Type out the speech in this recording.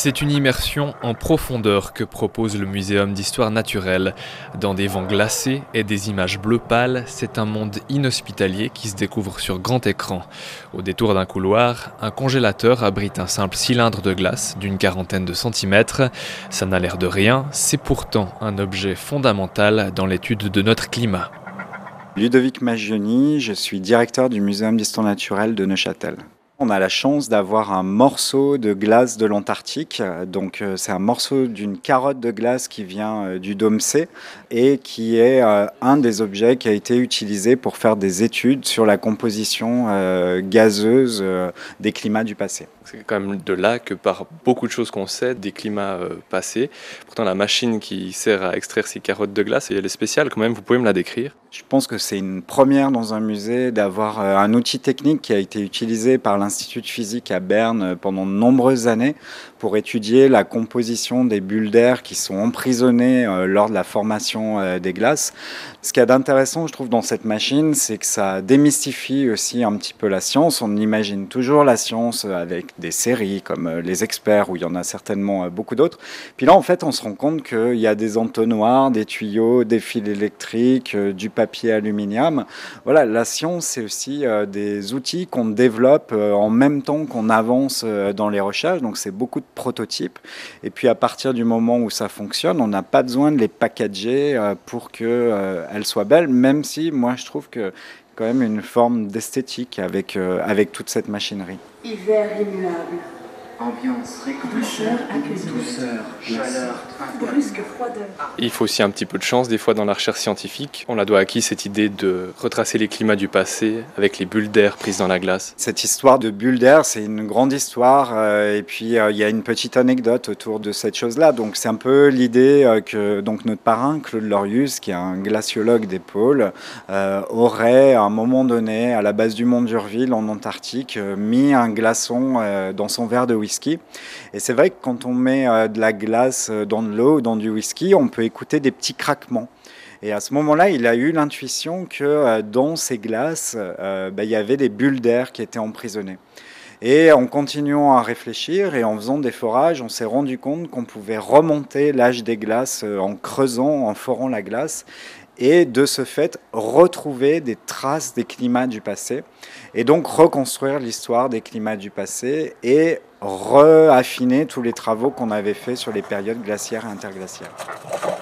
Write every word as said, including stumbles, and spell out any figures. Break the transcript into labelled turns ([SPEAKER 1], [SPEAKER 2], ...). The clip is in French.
[SPEAKER 1] C'est une immersion en profondeur que propose le Muséum d'histoire naturelle. Dans des vents glacés et des images bleu pâle, c'est un monde inhospitalier qui se découvre sur grand écran. Au détour d'un couloir, un congélateur abrite un simple cylindre de glace d'une quarantaine de centimètres. Ça n'a l'air de rien, c'est pourtant un objet fondamental dans l'étude de notre climat.
[SPEAKER 2] Ludovic Magioni, je suis directeur du Muséum d'histoire naturelle de Neuchâtel. On a la chance d'avoir un morceau de glace de l'Antarctique. Donc c'est un morceau d'une carotte de glace qui vient du dôme C et qui est un des objets qui a été utilisé pour faire des études sur la composition gazeuse des climats du passé.
[SPEAKER 3] C'est quand même de là que par beaucoup de choses qu'on sait des climats passés. Pourtant la machine qui sert à extraire ces carottes de glace, elle est spéciale quand même, vous pouvez me la décrire?
[SPEAKER 2] Je pense que c'est une première dans un musée d'avoir un outil technique qui a été utilisé par l'Institut de physique à Berne pendant de nombreuses années pour étudier la composition des bulles d'air qui sont emprisonnées lors de la formation des glaces. Ce qu'il y a d'intéressant, je trouve, dans cette machine, c'est que ça démystifie aussi un petit peu la science. On imagine toujours la science avec des séries comme Les Experts, où il y en a certainement beaucoup d'autres. Puis là, en fait, on se rend compte qu'il y a des entonnoirs, des tuyaux, des fils électriques, du papier aluminium. Voilà, la science, c'est aussi des outils qu'on développe en même temps qu'on avance dans les recherches. Donc, c'est beaucoup de prototypes. Et puis, à partir du moment où ça fonctionne, on n'a pas besoin de les packager pour qu'elles soient belles, même si moi, je trouve que quand même une forme d'esthétique avec, euh, avec toute cette machinerie.
[SPEAKER 4] Hiver immuable.
[SPEAKER 5] Ambiance réconfortante,
[SPEAKER 4] Douceur accueillante.
[SPEAKER 5] douceur, chaleur,
[SPEAKER 4] Brusque froideur.
[SPEAKER 3] Il faut aussi un petit peu de chance des fois dans la recherche scientifique. On la doit à qui cette idée de retracer les climats du passé avec les bulles d'air prises dans la glace?
[SPEAKER 2] Cette histoire de bulles d'air, c'est une grande histoire euh, et puis euh, il y a une petite anecdote autour de cette chose-là. Donc c'est un peu l'idée euh, que donc, notre parrain, Claude Lorius, qui est un glaciologue des pôles, euh, aurait à un moment donné, à la base du mont d'Urville en Antarctique, euh, mis un glaçon euh, dans son verre de whisky. Et c'est vrai que quand on met euh, de la glace dans de l'eau ou dans du whisky, on peut écouter des petits craquements. Et à ce moment-là, il a eu l'intuition que euh, dans ces glaces, euh, bah, il y avait des bulles d'air qui étaient emprisonnées. Et en continuant à réfléchir et en faisant des forages, on s'est rendu compte qu'on pouvait remonter l'âge des glaces en creusant, en forant la glace, et de ce fait retrouver des traces des climats du passé, et donc reconstruire l'histoire des climats du passé et raffiner tous les travaux qu'on avait faits sur les périodes glaciaires et interglaciaires.